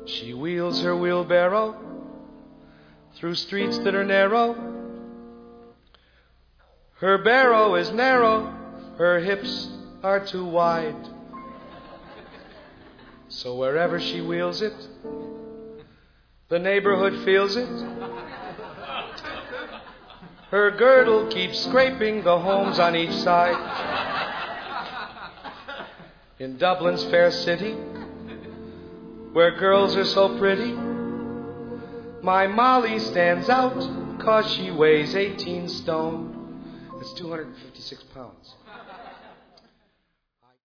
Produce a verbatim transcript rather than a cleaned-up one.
She wheels her wheelbarrow through streets that are narrow. Her barrow is narrow, her hips are too wide. So wherever she wheels it, the neighborhood feels it. Her girdle keeps scraping the homes on each side. In Dublin's fair city, where girls are so pretty, my Molly stands out 'cause she weighs eighteen stone. That's two hundred fifty-six pounds.